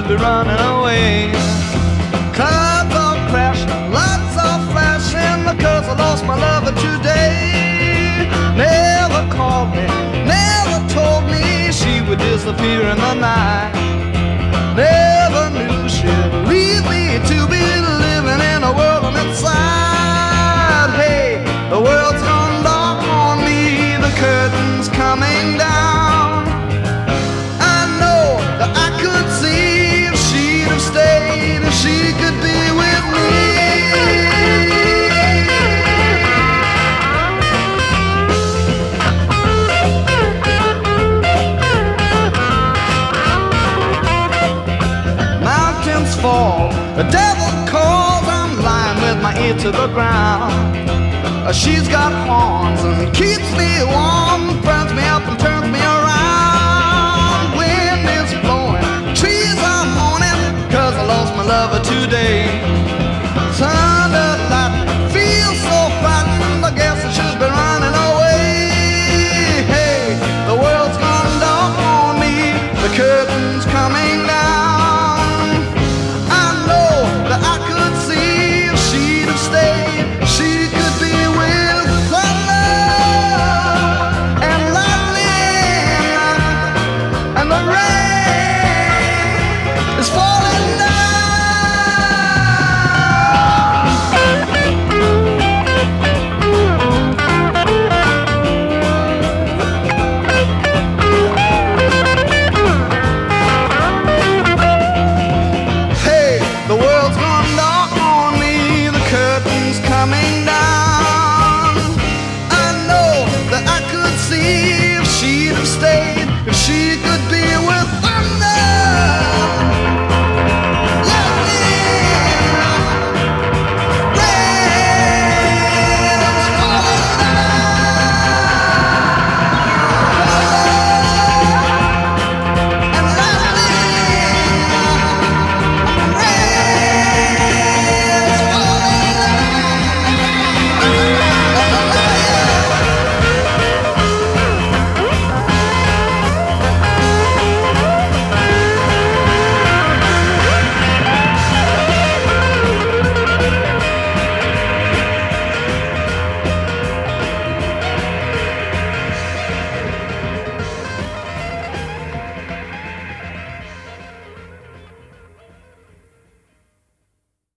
be running away. Clouds are crashing, lights are flashing, because I lost my lover today. Never called me, never told me she would disappear in the night. Never knew she'd leave me to be living in a world on its side. Hey, the world's gone dark on me, the curtain's coming down. I know that I could see if she'd have stayed, if she could be with me. Mountains fall, the devil calls, I'm lying with my ear to the ground. She's got horns and keeps me warm, burns me up and turns